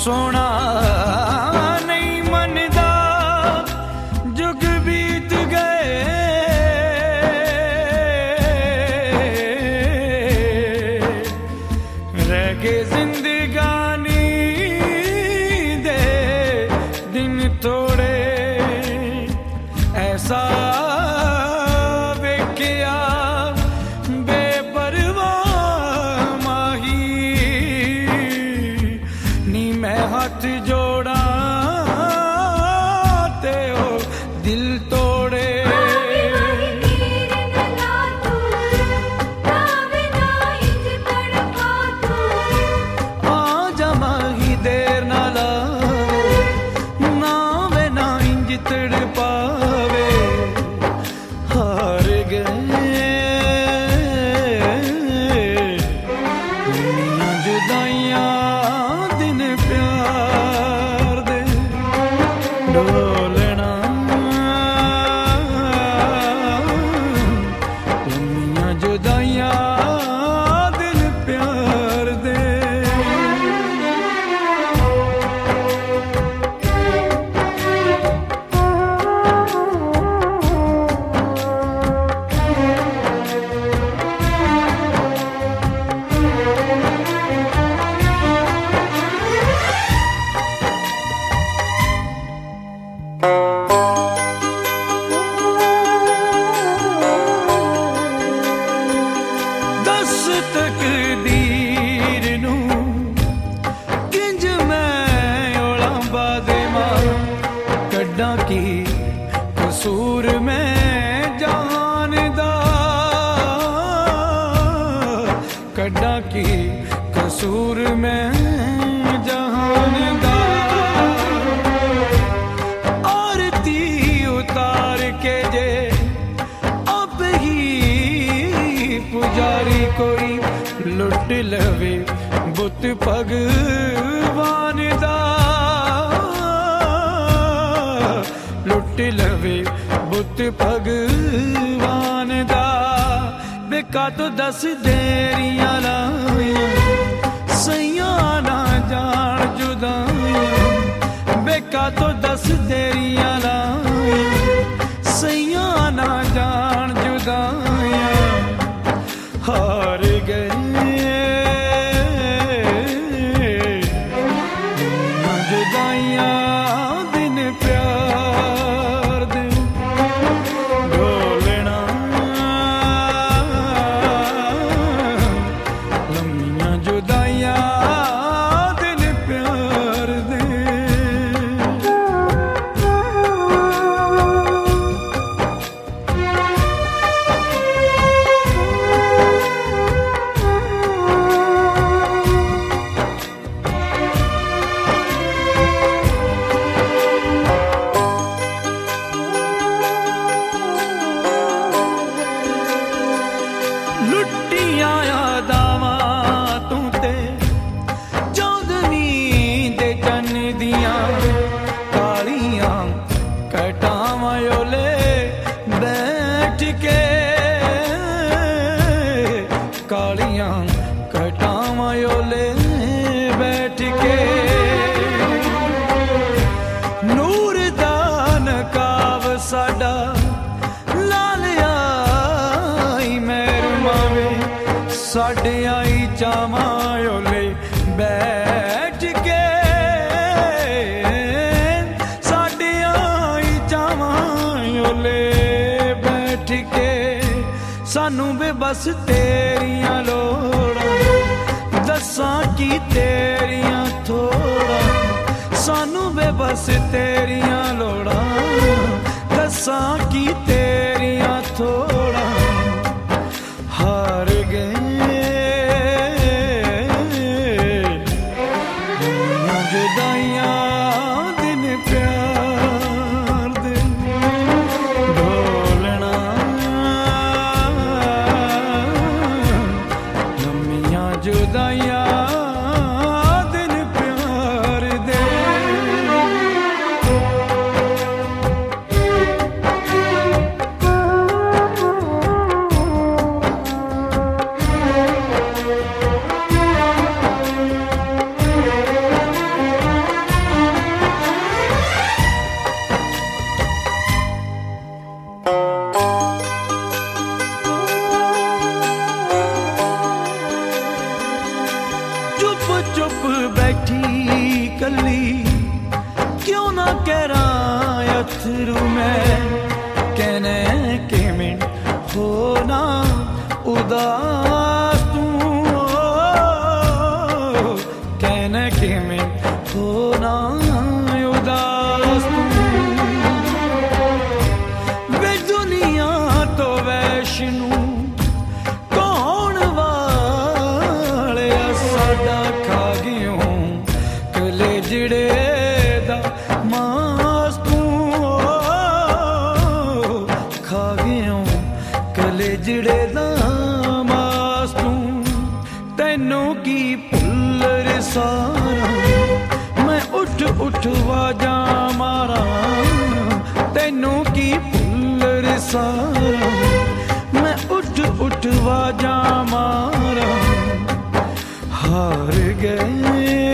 सोना नहीं मनदा जुग बीत गए रह गए जिंदगानी दे दिन थोड़े ऐसा वेख्या बेपरवाह माही नी मैं हाथ जोड़ा ते ओ दिल तोड़े आजा माही देर ना लावे ना वे ना इंज तड़पावे हार गए जुदाइयां दिन प्यार दे डोलना लम्मियां जुदाइयां दिन प्यार दे दस तकदीर नू किंज मैं ओलांबा देवां कड्डां की कसूर मैं जानदा कड्डां की कसूर मैं जानदा आरती उतार के जे अब ही पुजारी कोई लुट लवे बुत भगवान दा लुट लवे बुत भगवान दा बेका तो दस देरियां लाइयां सैयां ना जान जुदाइयां बेका तो दस देरियां लाइयां सैयां ना जान जुदाइयां हार गए जुदाइयां दिन प्यार दे डोलना लम्मियां जुदाइयां दिन प्यार दे लुट्टियां यादावां तू ते चौदवीं दे जन दियां कालियां कटावां ओले बैठ के कालियां कटावां ओले बैठ के नूर दा नकाब साडा साढ़े आई चावां ओले बैठ के साढ़े आई चावां ओले बैठ के सानू बेबस तेरियां लोड़ां दसां की तेरियां थोड़ा सानू बेबस तेरियां लोड़ां दसां की तेरियां थोड़ा हार गए जुदाइयां दिन प्यार दे डोलना लम्मियां जुदाइयां दिन प्यार दे चुप चुप बैठी कली क्यों ना कह रहा अथरू मैं कहने के मिनट होना उदास तू कहने के मिनट होना उदास तू वे दुनिया तो वैष्णु कौन वाले साडा खा गयो कले जिड़े दा मास तू खा गयो कले जिड़े दा मास तू तैनू की भुल्लर सारा मैं उठ उठ वाजा मारा तैनू की भुल्लर सारा मैं उठ उठ वाजा मारा हार गए